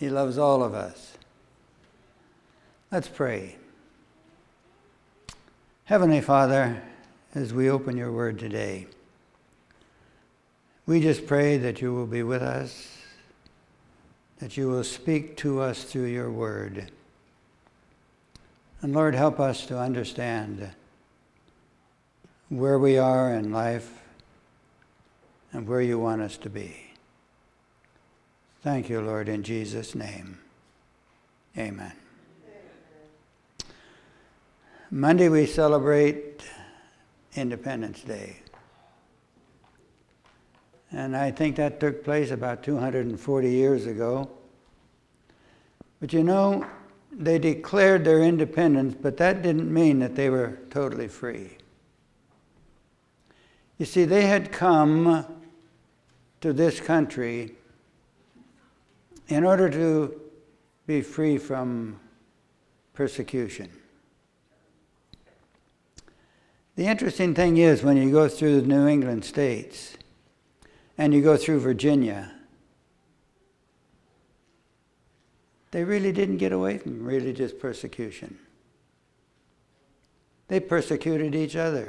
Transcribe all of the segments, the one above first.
He loves all of us. Let's pray. Heavenly Father, as we open your word today, we just pray that you will be with us, that you will speak to us through your word. And Lord, help us to understand where we are in life and where you want us to be. Thank you, Lord, in Jesus' name. Amen. Monday we celebrate Independence Day. And I think that took place about 240 years ago. But you know, they declared their independence, but that didn't mean that they were totally free. You see, they had come to this country in order to be free from persecution. The interesting thing is, when you go through the New England states and you go through Virginia, they really didn't get away from religious persecution. They persecuted each other.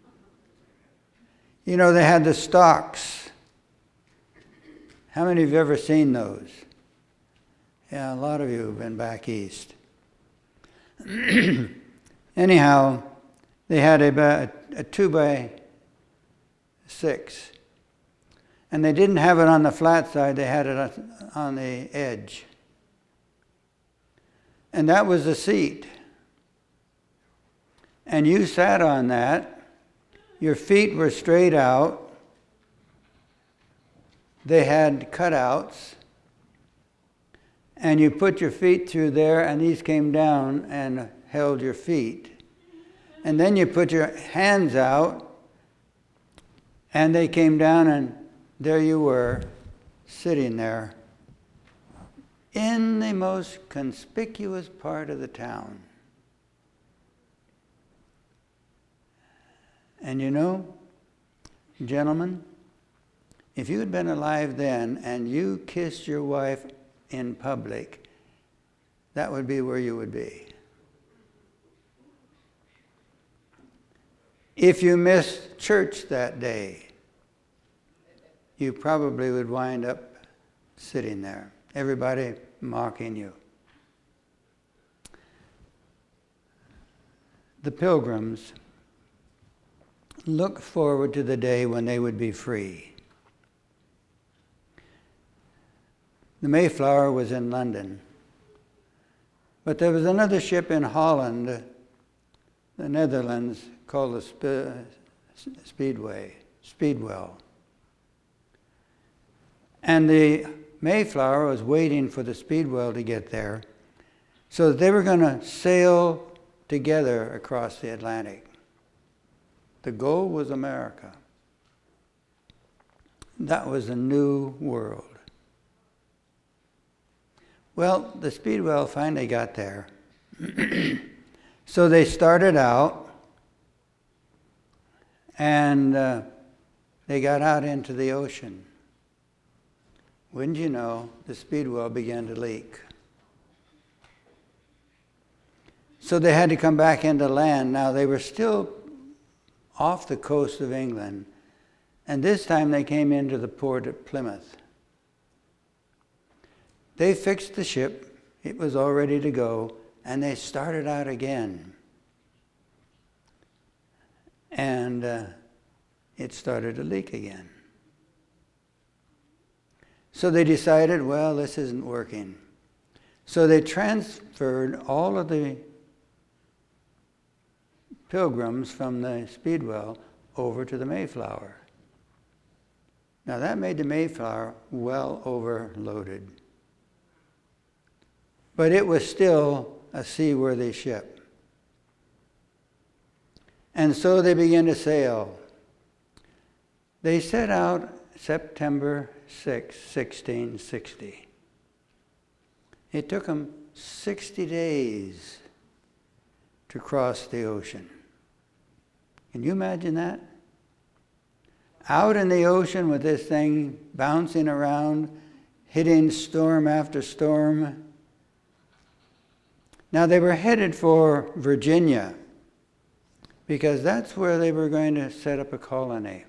You know, they had the stocks. How many of you have ever seen those? Yeah, a lot of you have been back east. Anyhow, they had a 2x6. And they didn't have it on the flat side, they had it on the edge. And that was the seat. And you sat on that. Your feet were straight out. They had cutouts. And you put your feet through there, and these came down and held your feet. And then you put your hands out, and they came down, and there you were, sitting there in the most conspicuous part of the town. And you know, gentlemen, if you had been alive then and you kissed your wife in public, that would be where you would be. If you missed church that day, you probably would wind up sitting there, everybody mocking you. The Pilgrims looked forward to the day when they would be free. The Mayflower was in London, but there was another ship in Holland, the Netherlands, called the Speedwell. And the Mayflower was waiting for the Speedwell to get there, so they were going to sail together across the Atlantic. The goal was America. That was a new world. Well, the Speedwell finally got there. So they started out, and they got out into the ocean. Wouldn't you know, the Speedwell began to leak. So they had to come back into land. Now, they were still off the coast of England, and this time they came into the port at Plymouth. They fixed the ship, it was all ready to go, and they started out again. And it started to leak again. So they decided, well, this isn't working. So they transferred all of the Pilgrims from the Speedwell over to the Mayflower. Now that made the Mayflower well overloaded. But it was still a seaworthy ship. And so they began to sail. They set out September 6, 1660. It took them 60 days to cross the ocean. Can you imagine that? Out in the ocean with this thing bouncing around, hitting storm after storm. Now they were headed for Virginia because that's where they were going to set up a colony.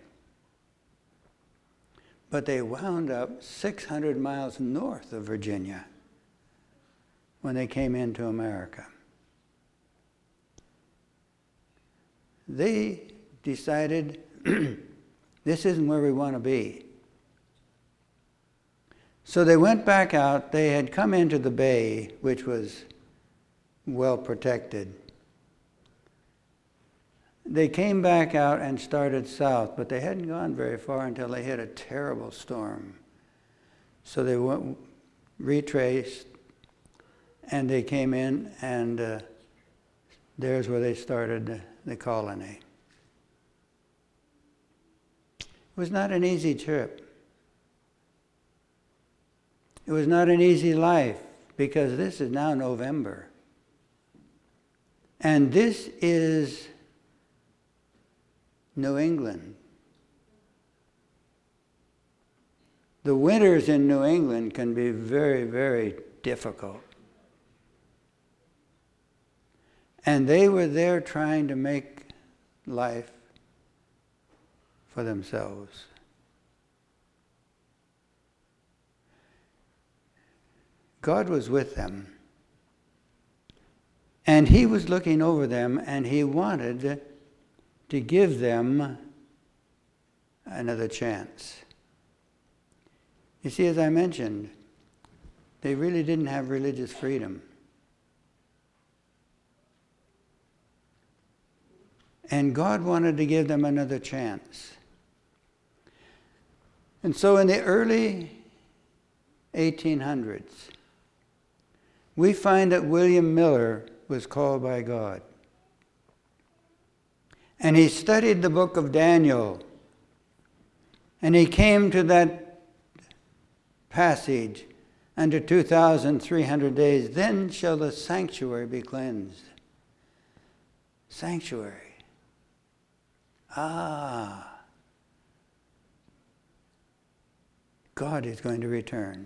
But they wound up 600 miles north of Virginia when they came into America. They decided, this isn't where we want to be. So they went back out. They had come into the bay, which was well protected. They came back out and started south, but they hadn't gone very far until they hit a terrible storm. So they went, retraced, and they came in, and there's where they started the colony. It was not an easy trip. It was not an easy life, because this is now November. And this is New England. The winters in New England can be very, very difficult. And they were there trying to make life for themselves. God was with them. And He was looking over them, and He wanted to give them another chance. You see, as I mentioned, they really didn't have religious freedom. And God wanted to give them another chance. And so in the early 1800s, we find that William Miller was called by God. And he studied the book of Daniel. And he came to that passage, under 2,300 days, then shall the sanctuary be cleansed. Sanctuary. God is going to return.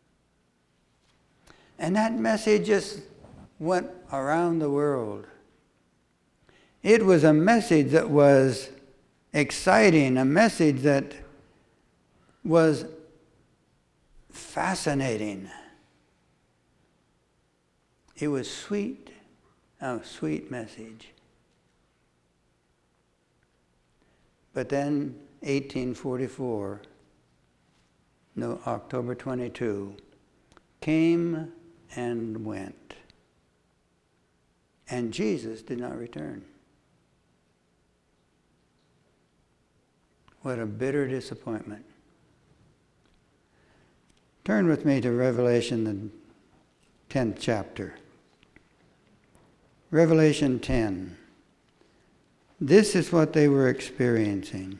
And that message just went around the world. It was a message that was exciting, a message that was fascinating. It was sweet, a sweet message. But then 1844, no, October 22, came and went. And Jesus did not return. What a bitter disappointment. Turn with me to Revelation, the 10th chapter. Revelation 10. This is what they were experiencing.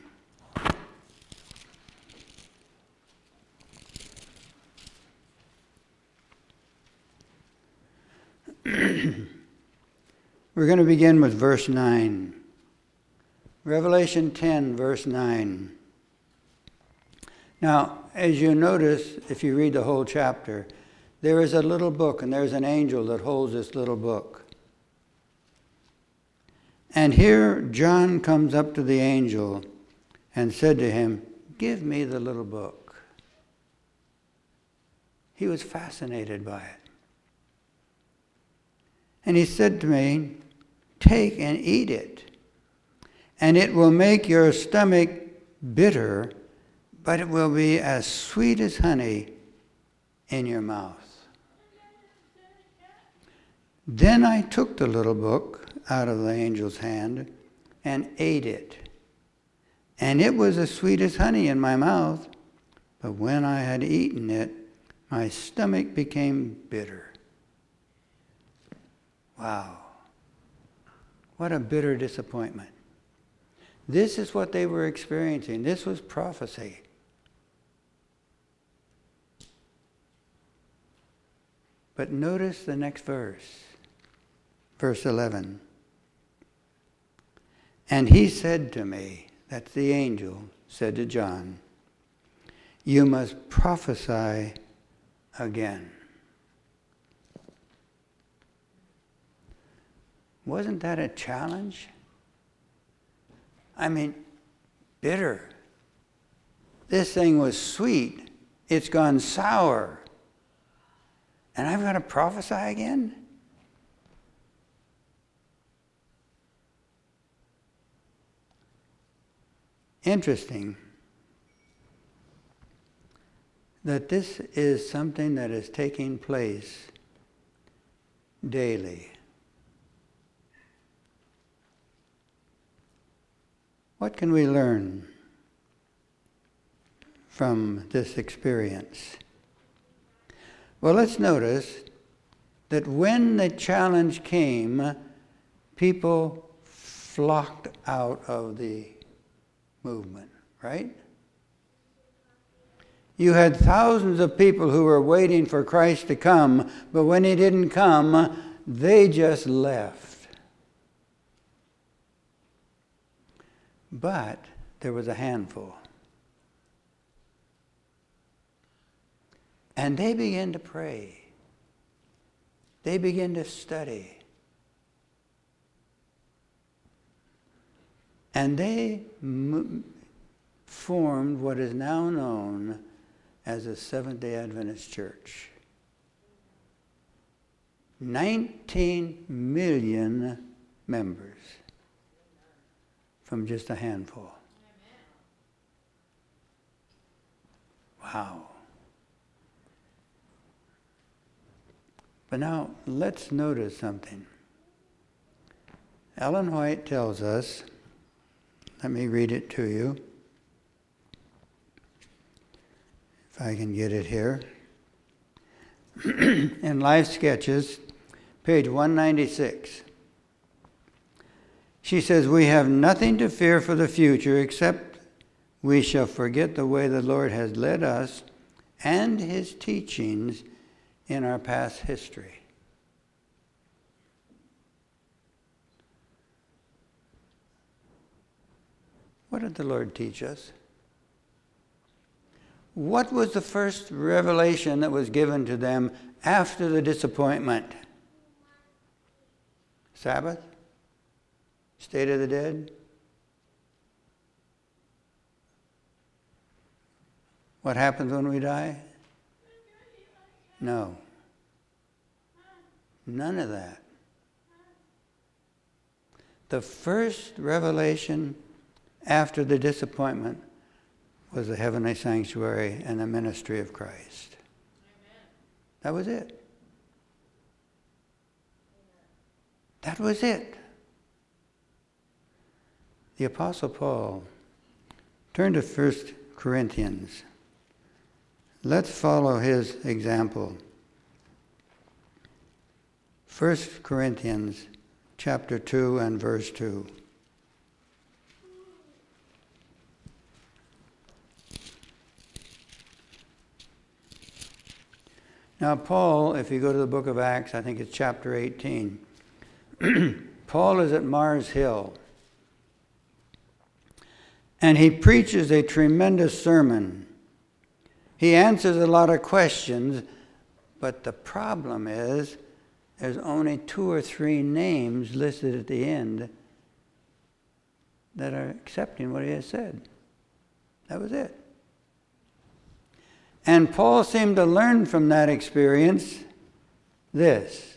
We're going to begin with verse 9. Revelation 10, verse 9. Now, as you notice, if you read the whole chapter, there is a little book, and there's an angel that holds this little book. And here John comes up to the angel and said to him, "Give me the little book." He was fascinated by it. And he said to me, "Take and eat it, and it will make your stomach bitter, but it will be as sweet as honey in your mouth." Then I took the little book out of the angel's hand and ate it. And it was as sweet as honey in my mouth, but when I had eaten it, my stomach became bitter. Wow. What a bitter disappointment. This is what they were experiencing. This was prophecy. But notice the next verse, verse 11. And he said to me, that's the angel said to John, "You must prophesy again. Wasn't that a challenge? I mean, bitter. This thing was sweet. It's gone sour. And I've got to prophesy again? Interesting that this is something that is taking place daily. What can we learn from this experience? Well, let's notice that when the challenge came, people flocked out of the movement, right? You had thousands of people who were waiting for Christ to come, but when he didn't come, they just left. But there was a handful. And they began to pray. They began to study. And they formed what is now known as the Seventh-day Adventist Church. 19 million members from just a handful. Wow. But now, let's notice something. Ellen White tells us, let me read it to you, if I can get it here. In Life Sketches, page 196. She says, "We have nothing to fear for the future except we shall forget the way the Lord has led us and his teachings in our past history." What did the Lord teach us? What was the first revelation that was given to them after the disappointment? Sabbath? State of the dead? What happens when we die? No. None of that. The first revelation after the disappointment was the heavenly sanctuary and the ministry of Christ. Amen. That was it. That was it. The Apostle Paul, turn to 1 Corinthians. Let's follow his example. 1 Corinthians chapter 2 and verse 2. Now Paul, if you go to the book of Acts, I think it's chapter 18, Paul is at Mars Hill. And he preaches a tremendous sermon. He answers a lot of questions, but the problem is there's only 2 or 3 names listed at the end that are accepting what he has said. That was it. And Paul seemed to learn from that experience this.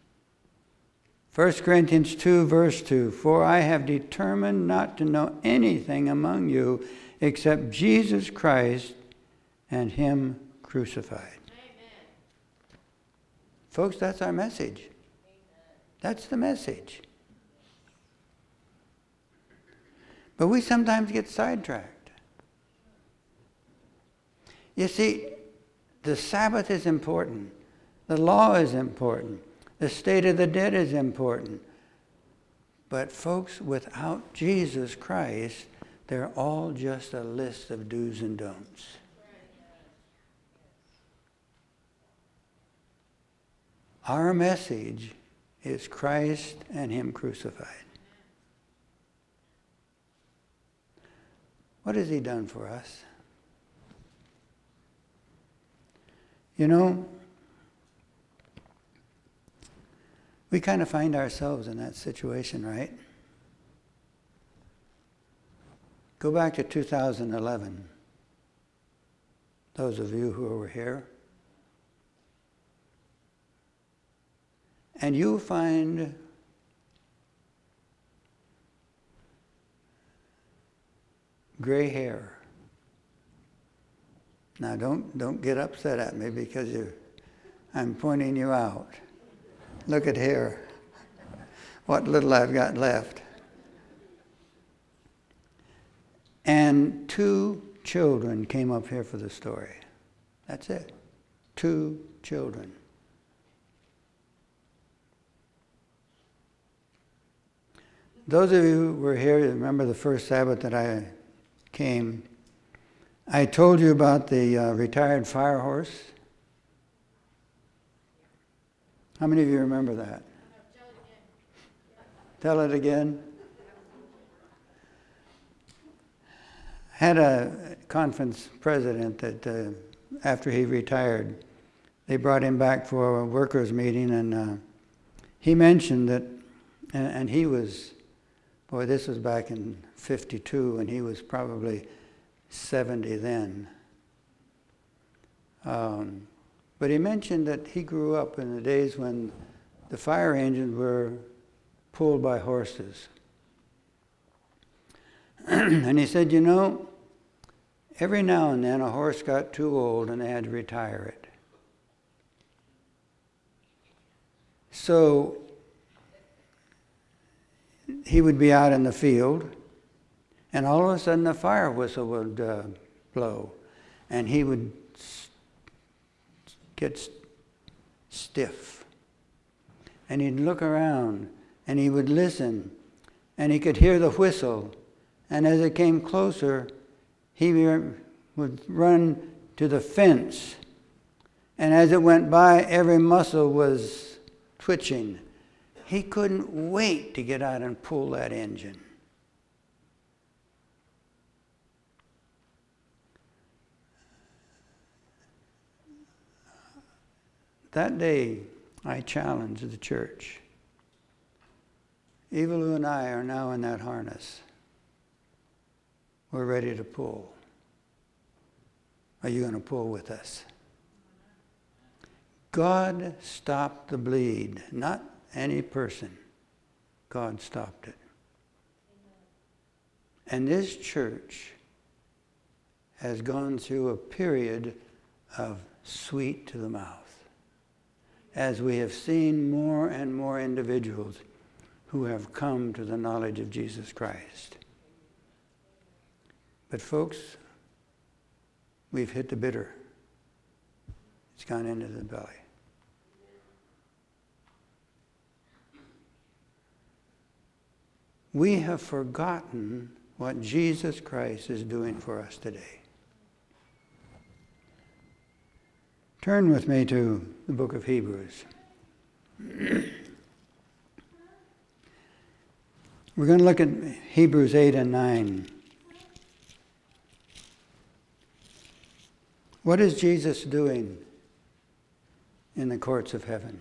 1 Corinthians 2, verse 2, "For I have determined not to know anything among you except Jesus Christ and him crucified." Amen. Folks, that's our message. Amen. That's the message. But we sometimes get sidetracked. You see, the Sabbath is important. The law is important. The state of the dead is important. But folks, without Jesus Christ, they're all just a list of do's and don'ts. Our message is Christ and him crucified. What has he done for us? You know, We kind of find ourselves in that situation, right? Go back to 2011. Those of you who were here. And you find gray hair. Now don't get upset at me because I'm pointing you out. Look at here. What little I've got left. And 2 children came up here for the story. That's it. 2 children. Those of you who were here, remember the first Sabbath that I came, I told you about the retired fire horse. How many of you remember that? Tell it again. Had a conference president that after he retired, they brought him back for a workers' meeting, and he mentioned that, and he was, boy, this was back in 52, and he was probably 70 then. But he mentioned that he grew up in the days when the fire engines were pulled by horses. And he said, every now and then a horse got too old and they had to retire it. So he would be out in the field, and all of a sudden the fire whistle would blow, and he would get stiff. And he'd look around, and he would listen, and he could hear the whistle. And as it came closer, he would run to the fence. And as it went by, every muscle was twitching. He couldn't wait to get out and pull that engine. That day, I challenged the church. Evalu and I are now in that harness. We're ready to pull. Are you going to pull with us? God stopped the bleed, not any person. God stopped it. And this church has gone through a period of sweet to the mouth, as we have seen more and more individuals who have come to the knowledge of Jesus Christ. But folks, we've hit the bitter. It's gone into the belly. We have forgotten what Jesus Christ is doing for us today. Turn with me to the book of Hebrews. We're going to look at Hebrews 8 and 9. What is Jesus doing in the courts of heaven?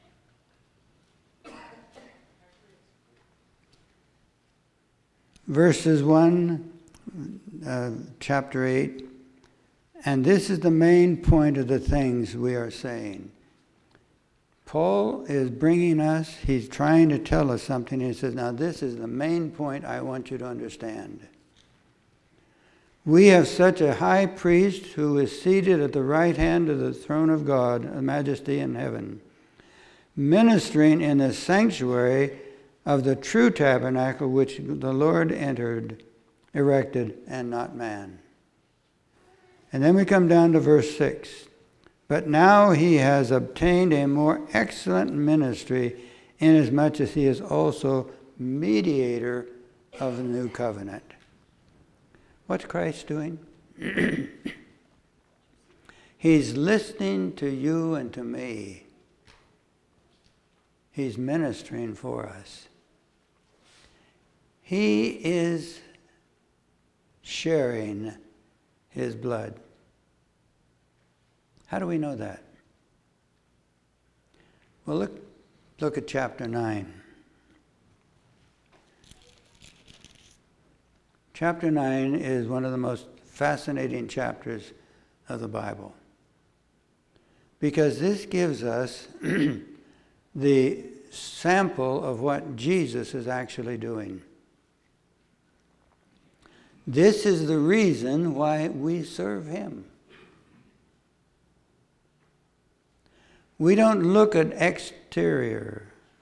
Verses 1, chapter 8. And this is the main point of the things we are saying. Paul is bringing us, he's trying to tell us something. He says, now this is the main point I want you to understand. We have such a high priest who is seated at the right hand of the throne of God, a majesty in heaven, ministering in the sanctuary of the true tabernacle which the Lord erected, and not man. And then we come down to verse 6. But now he has obtained a more excellent ministry, inasmuch as he is also mediator of the new covenant. What's Christ doing? He's listening to you and to me. He's ministering for us. He is sharing his blood. How do we know that? Well, look Look at chapter 9. Chapter 9 is one of the most fascinating chapters of the Bible, because this gives us the sample of what Jesus is actually doing. This is the reason why we serve him. We don't look at exterior.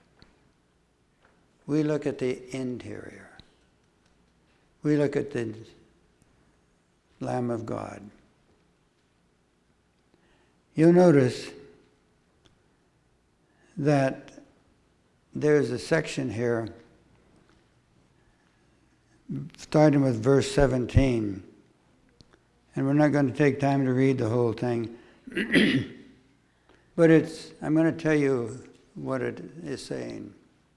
We look at the interior. We look at the Lamb of God. You'll notice that there's a section here starting with verse 17. And we're not going to take time to read the whole thing. But I'm going to tell you what it is saying.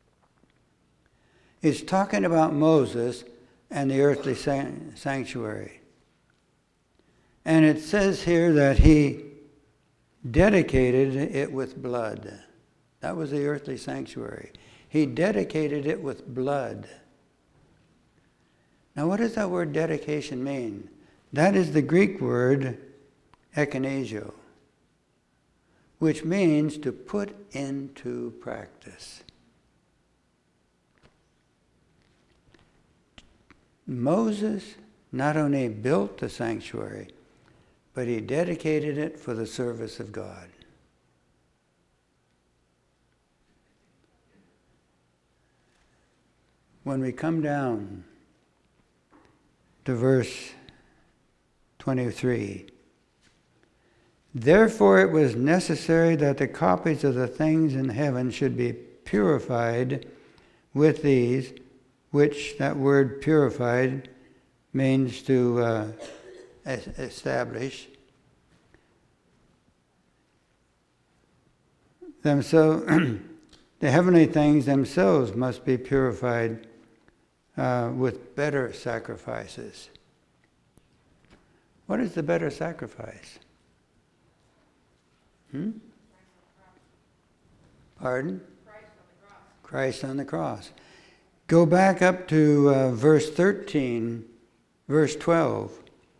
It's talking about Moses and the earthly sanctuary. And it says here that he dedicated it with blood. That was the earthly sanctuary. He dedicated it with blood. Now, what does that word dedication mean? That is the Greek word ekinesio, which means to put into practice. Moses not only built the sanctuary, but he dedicated it for the service of God. When we come down to verse 23, therefore it was necessary that the copies of the things in heaven should be purified with these, which that word purified means to establish. Themselves, the heavenly things themselves must be purified with better sacrifices. What is the better sacrifice? Pardon? Christ on the cross. Go back up to verse 13, verse 12.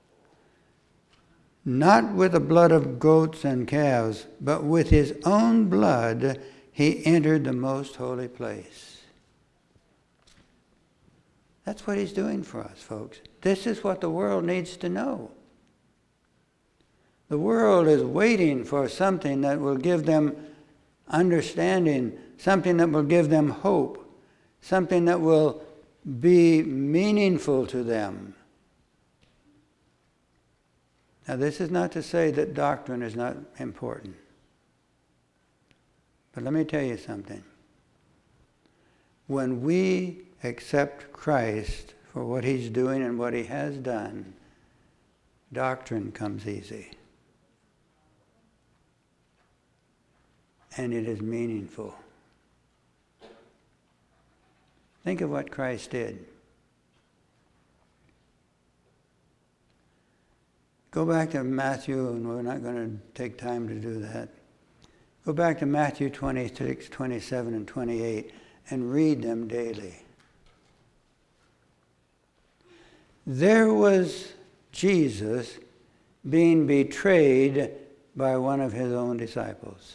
Not with the blood of goats and calves, but with his own blood he entered the most holy place. That's what he's doing for us, folks. This is what the world needs to know. The world is waiting for something that will give them understanding, something that will give them hope, something that will be meaningful to them. Now, this is not to say that doctrine is not important. But let me tell you something. When we accept Christ for what he's doing and what he has done, doctrine comes easy. And it is meaningful. Think of what Christ did. Go back to Matthew, and we're not going to take time to do that. Go back to Matthew 26, 27, and 28 and read them daily. There was Jesus being betrayed by one of his own disciples.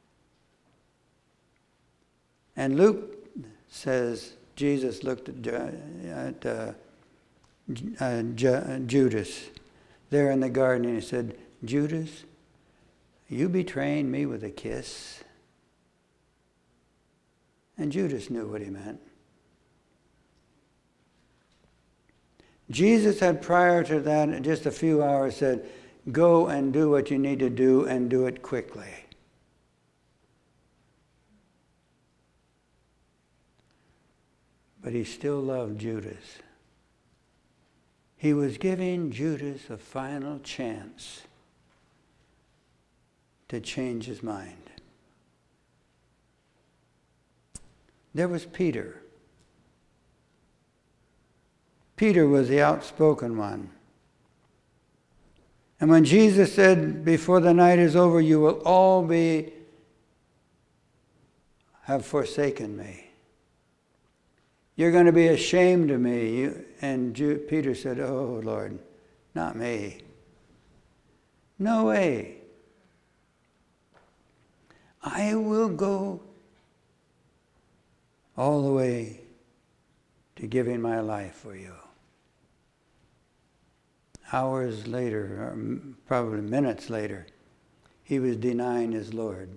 And Luke says Jesus looked at Judas there in the garden, and he said, Judas, are you betraying me with a kiss? And Judas knew what he meant. Jesus had prior to that, in just a few hours, said, go and do what you need to do and do it quickly. But he still loved Judas. He was giving Judas a final chance to change his mind. There was Peter. Peter was the outspoken one. And when Jesus said, before the night is over, you will all be have forsaken me. You're going to be ashamed of me. And Peter said, oh, Lord, not me. No way. I will go all the way to giving my life for you. Hours later, or probably minutes later, he was denying his Lord.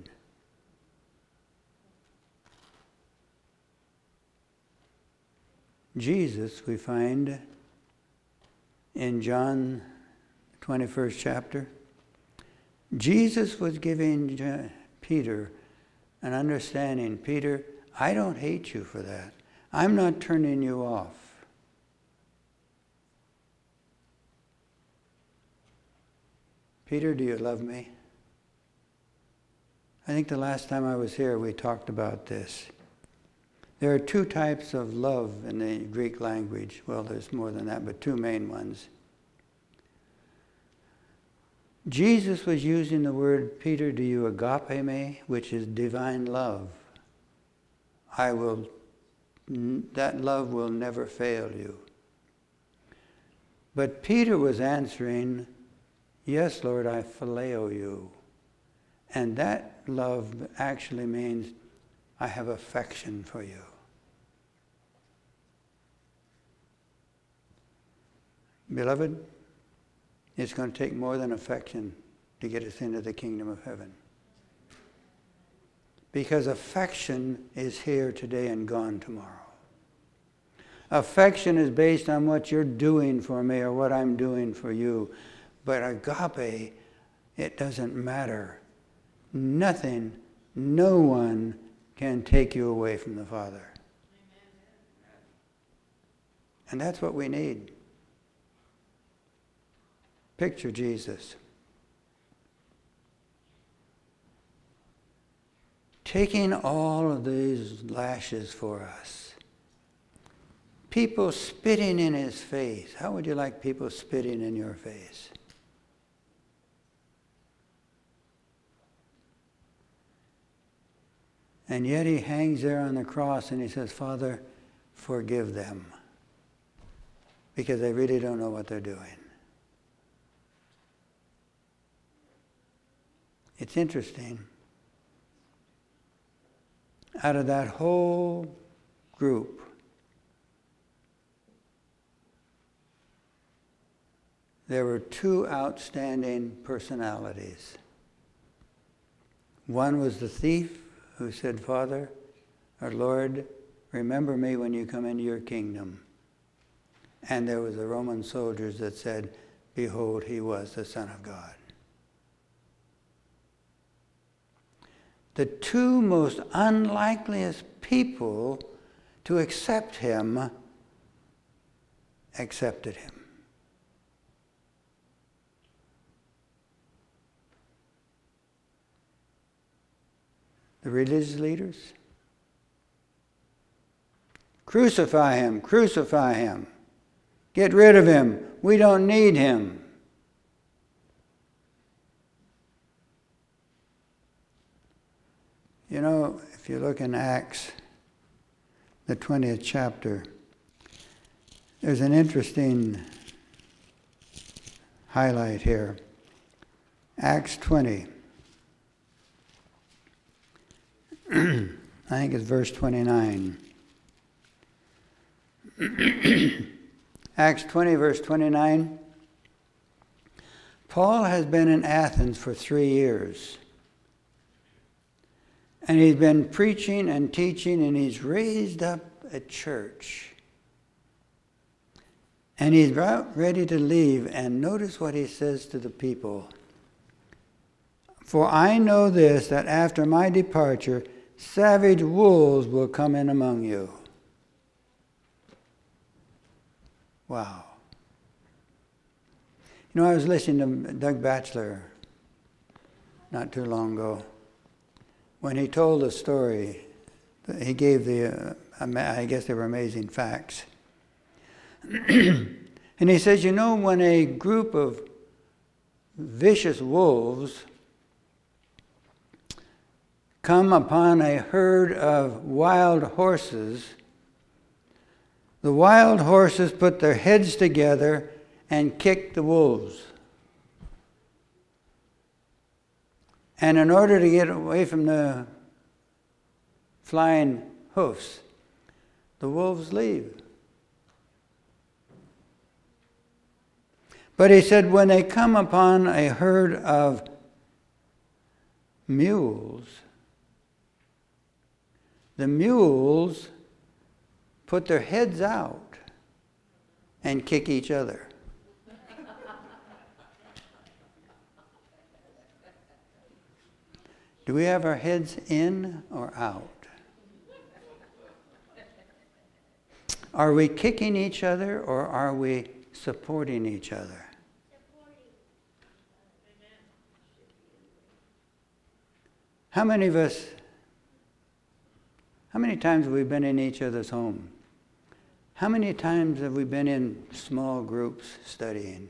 Jesus, we find in John 21st chapter, Jesus was giving Peter an understanding. Peter, I don't hate you for that. I'm not turning you off. Peter, do you love me? I think the last time I was here we talked about this. There are two types of love in the Greek language. Well, there's more than that, but two main ones. Jesus was using the word, Peter, do you agape me, which is divine love. That love will never fail you. But Peter was answering, yes, Lord, I phileo you. And that love actually means I have affection for you. Beloved, it's going to take more than affection to get us into the kingdom of heaven. Because affection is here today and gone tomorrow. Affection is based on what you're doing for me or what I'm doing for you. But agape, it doesn't matter. Nothing, no one can take you away from the Father. And that's what we need. Picture Jesus taking all of these lashes for us. People spitting in his face. How would you like people spitting in your face? And yet he hangs there on the cross and he says, Father, forgive them. Because they really don't know what they're doing. It's interesting. Out of that whole group, there were two outstanding personalities. One was the thief who said, Father, or Lord, remember me when you come into your kingdom. And there was the Roman soldiers that said, behold, he was the Son of God. The two most unlikeliest people to accept him accepted him. The religious leaders, crucify him, crucify him. Get rid of him. We don't need him. You know, if you look in Acts, the 20th chapter, there's an interesting highlight here. Acts 20. I think it's verse 29. Acts 20, verse 29. Paul has been in Athens for 3 years. And he's been preaching and teaching, and he's raised up a church. And he's about ready to leave, and notice what he says to the people. For I know this, that after my departure, savage wolves will come in among you. Wow. You know, I was listening to Doug Batchelor not too long ago. When he told the story, he gave I guess they were amazing facts. And he says, you know, when a group of vicious wolves come upon a herd of wild horses, the wild horses put their heads together and kicked the wolves. And in order to get away from the flying hoofs, the wolves leave. But he said, when they come upon a herd of mules, the mules put their heads out and kick each other. Do we have our heads in or out? Are we kicking each other or are we supporting each other? How many times have we been in each other's home? How many times have we been in small groups studying?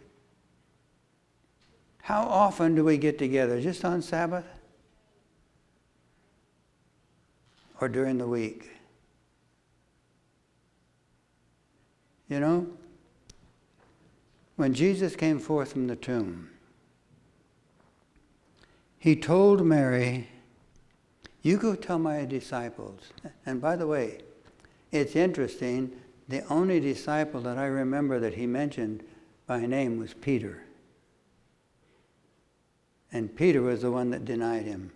How often do we get together? Just on Sabbath? Or during the week? You know, when Jesus came forth from the tomb, he told Mary, you go tell my disciples. And by the way, it's interesting, the only disciple that I remember that he mentioned by name was Peter. And Peter was the one that denied him.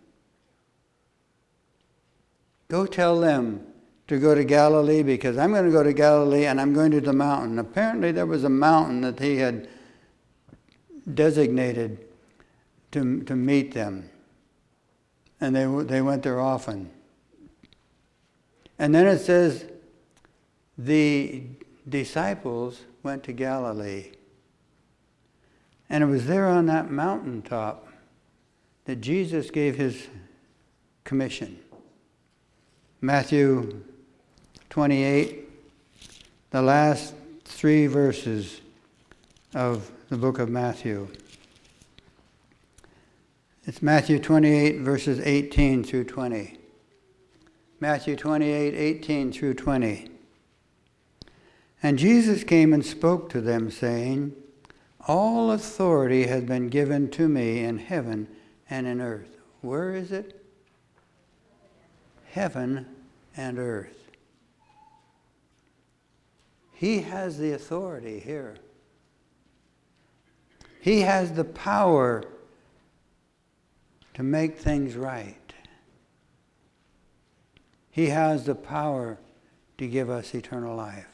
Go tell them to go to Galilee because I'm going to go to Galilee and I'm going to the mountain. Apparently there was a mountain that he had designated to meet them. And they went there often. And then it says the disciples went to Galilee. And it was there on that mountaintop that Jesus gave his commission. Matthew 28, the last 3 verses of the book of Matthew. It's Matthew 28, verses 18 through 20. Matthew 28, 18 through 20. And Jesus came and spoke to them, saying, all authority has been given to me in heaven and in earth. Where is it? Heaven and earth. He has the authority here. He has the power to make things right. He has the power to give us eternal life.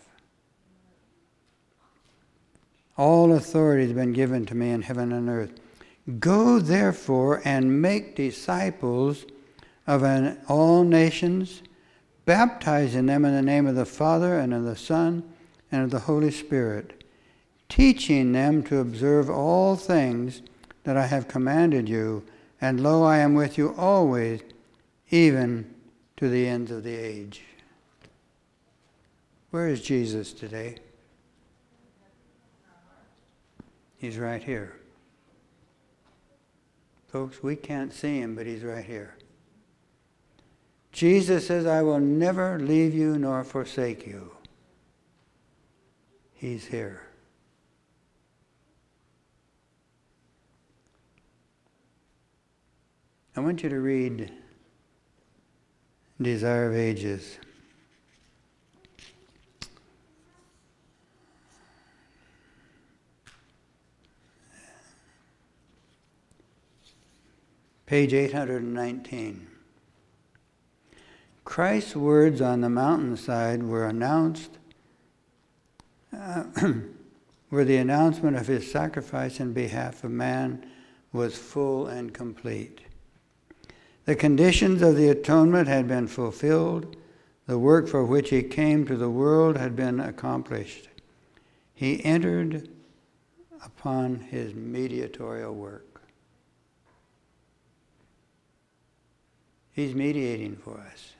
All authority has been given to me in heaven and earth. Go therefore and make disciples of all nations, baptizing them in the name of the Father and of the Son and of the Holy Spirit, teaching them to observe all things that I have commanded you. And lo, I am with you always, even to the ends of the age. Where is Jesus today? He's right here. Folks, we can't see him, but he's right here. Jesus says, I will never leave you nor forsake you. He's here. I want you to read Desire of Ages. Page 819. Christ's words on the mountainside were announced, where the announcement of his sacrifice in behalf of man was full and complete. The conditions of the atonement had been fulfilled. The work for which he came to the world had been accomplished. He entered upon his mediatorial work. He's mediating for us.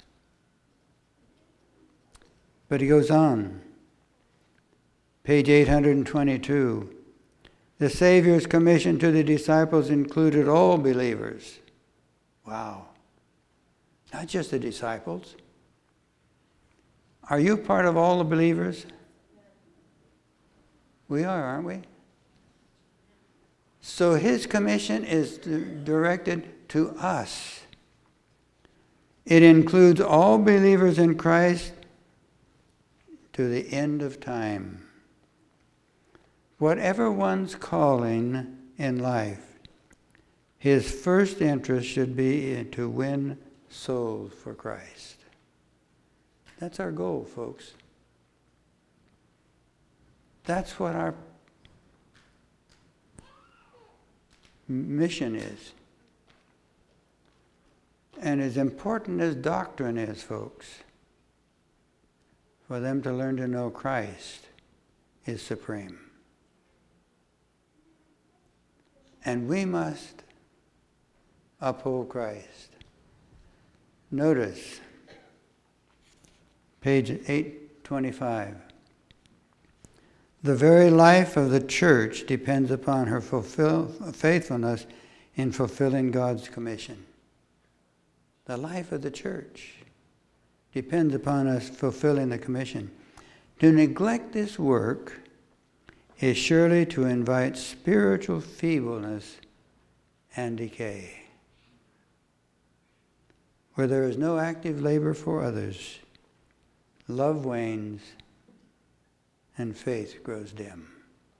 But he goes on. Page 822. The Savior's commission to the disciples included all believers. Wow. not just the disciples. Are you part of all the believers? We are, aren't we? So his commission is directed to us. It includes all believers in Christ to the end of time. Whatever one's calling in life, his first interest should be to win souls for Christ. That's our goal, folks. That's what our mission is. And as important as doctrine is, folks, for them to learn to know Christ is supreme. And we must uphold Christ. Notice, page 825. The very life of the church depends upon her faithfulness in fulfilling God's commission. The life of the church depends upon us fulfilling the commission. To neglect this work is surely to invite spiritual feebleness and decay. Where there is no active labor for others, love wanes and faith grows dim.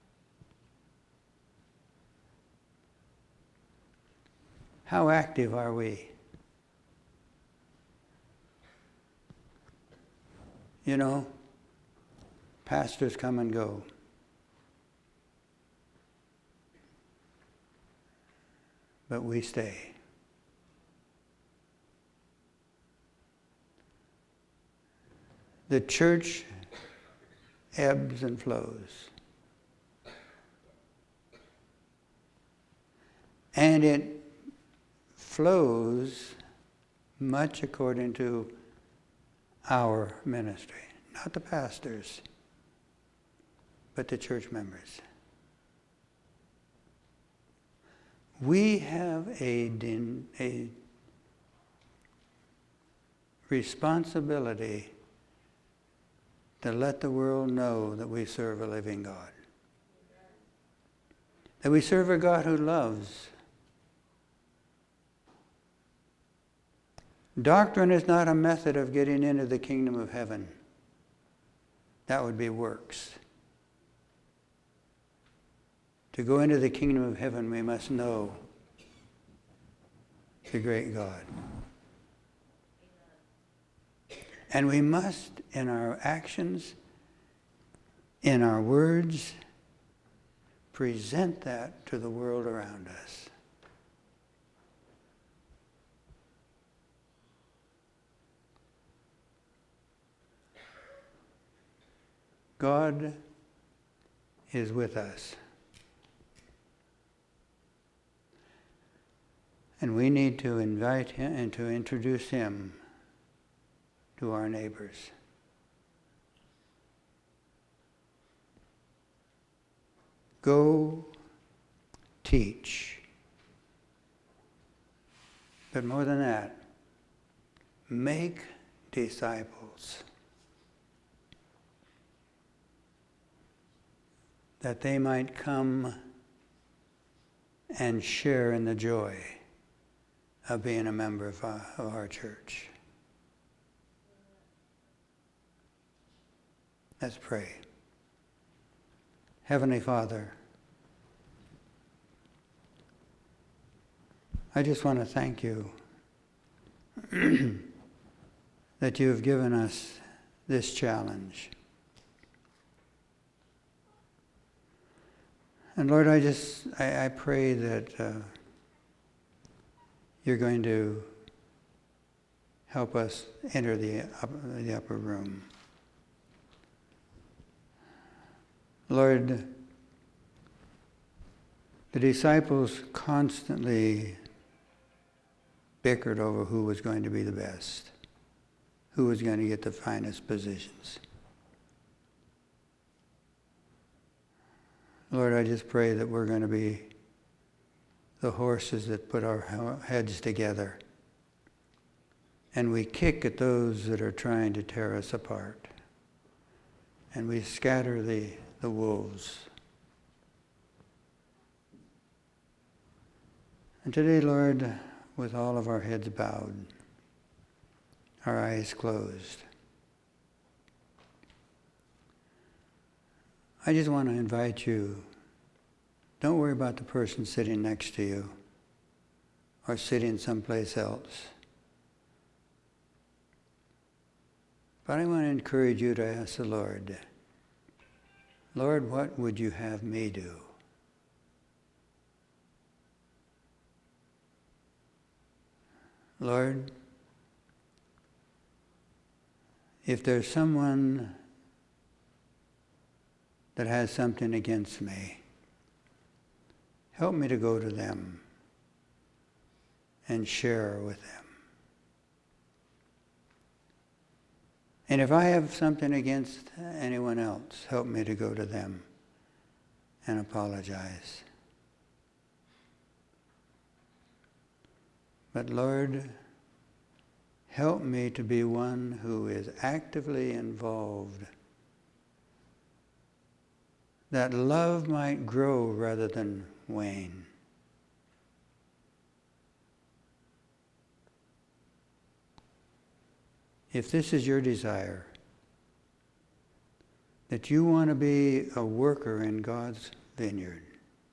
How active are we? You know, pastors come and go. But we stay. The church ebbs and flows. And it flows much according to our ministry. Not the pastors, but the church members. We have a responsibility to let the world know that we serve a living God. That we serve a God who loves. Doctrine is not a method of getting into the kingdom of heaven. That would be works. To go into the kingdom of heaven, we must know the great God. And we must, in our actions, in our words, present that to the world around us. God is with us. And we need to invite him and to introduce him to our neighbors. Go teach. But more than that, make disciples. That they might come and share in the joy of being a member of our church. Let's pray. Heavenly Father, I just want to thank you that you have given us this challenge. And Lord, I pray that you're going to help us enter the upper room. Lord, the disciples constantly bickered over who was going to be the best, who was going to get the finest positions. Lord, I just pray that we're going to be the horses that put our heads together and we kick at those that are trying to tear us apart. And we scatter the wolves. And today, Lord, with all of our heads bowed, our eyes closed, I just want to invite you, don't worry about the person sitting next to you or sitting someplace else. But I want to encourage you to ask the Lord, Lord, what would you have me do? Lord, if there's someone that has something against me, help me to go to them and share with them. And if I have something against anyone else, help me to go to them and apologize. But Lord, help me to be one who is actively involved, that love might grow rather than wane. If this is your desire, that you want to be a worker in God's vineyard,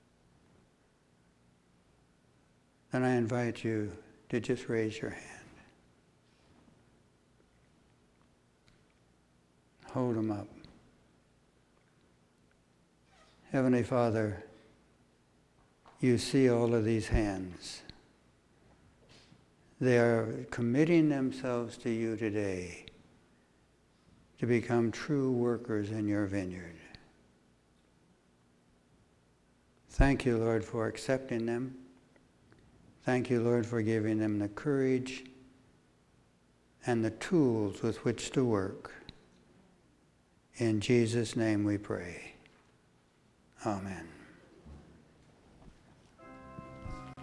then I invite you to just raise your hand. Hold them up. Heavenly Father, you see all of these hands. They are committing themselves to you today to become true workers in your vineyard. Thank you, Lord, for accepting them. Thank you, Lord, for giving them the courage and the tools with which to work. In Jesus' name we pray. Amen.